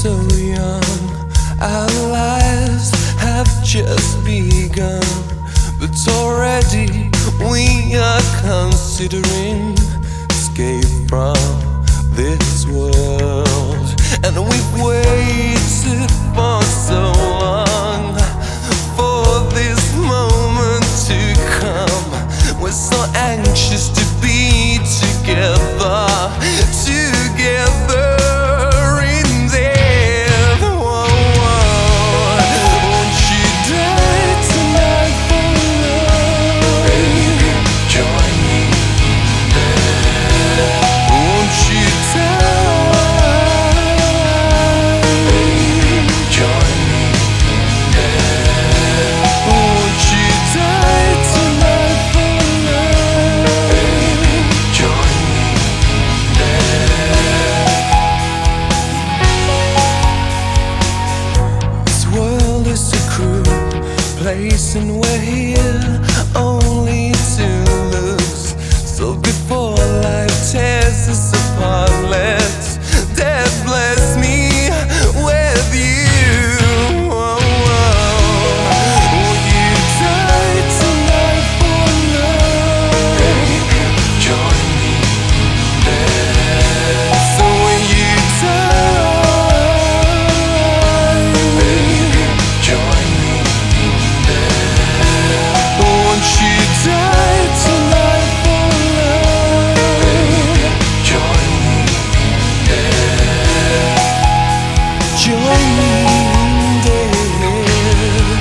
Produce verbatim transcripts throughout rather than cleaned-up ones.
so young, our lives have just begun, but already we are considering escape from this world. And we've waited for so long for this moment to come. We're so anxious to be together, together. Place and we're here only to lose. So before life tears us apart, let death bless me with you. Oh, oh. Will you die tonight for love? Baby, join me there. So will you die? Baby, join me. Won't you die tonight for love? Baby, join me there. Join me there.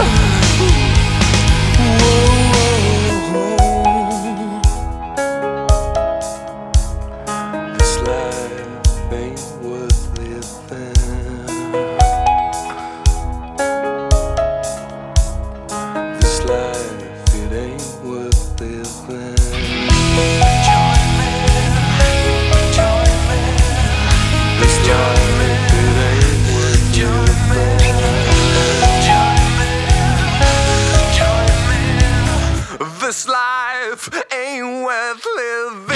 Whoa. This life ain't worth living. This life, it ain't worth living. Join me, join me. This life, it ain't worth living. Join me, join me. This life ain't worth living.